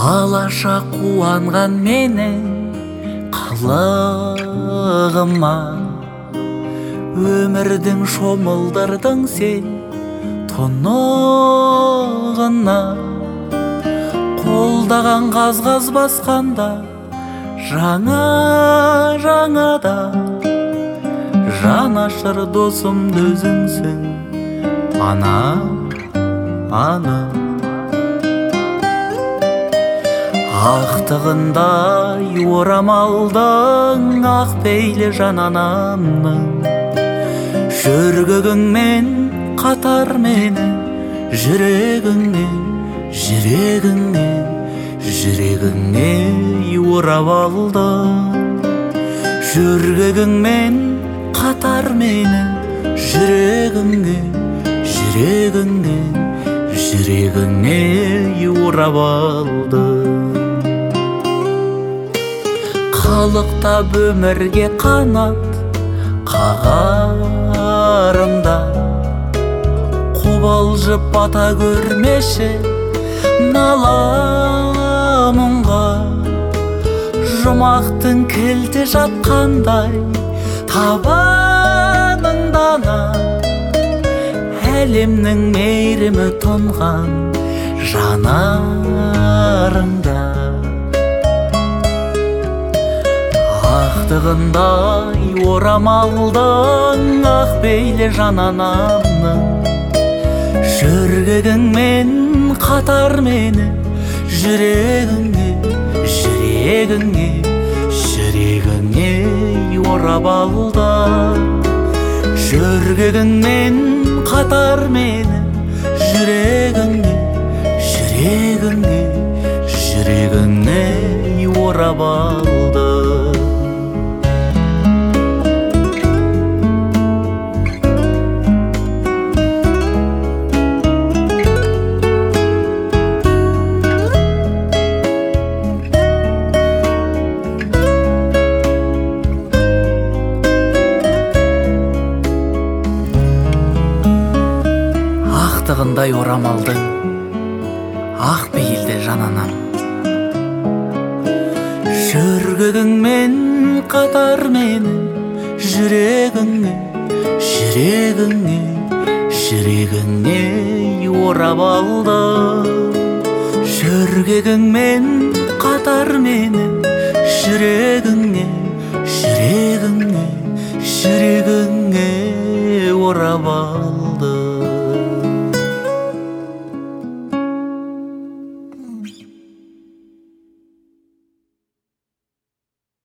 Алаша қуанған менің қылығыма, өмірдің шомылдырдың сен тұнығына. Қолдаған қаз-қаз басқанда жаңа-жаңада, жанашыр досымды өзіңсің ана. Ақтығындай орамалдың ақ пейлі жан анамның, жүргігіңмен қатар мені жүрегіңе орап алды. Жүргігіңмен қатар мені жүрегіңе орап алды. Қалықтап өмірге қанат қағарымда, қобалжып бата көрмеші наламынға. Жұмақтың кілті жатқандай табаныңдана, әлемнің мейірімі тұнған жанарыңда. Ақтығындай орамалдың ақ пейлі жан анамның, жүргігіңмен қатар мені жүрегіңе орап алды. Жүргігіңмен қатар мені жүрегіңе орап алды. Ақтығындай орамалдың ақ пейілді жан анам, жүргігіңмен қатар мені жүрегіңе орап алды. Жүргігіңмен қатар мені жүрегіңе орап алды.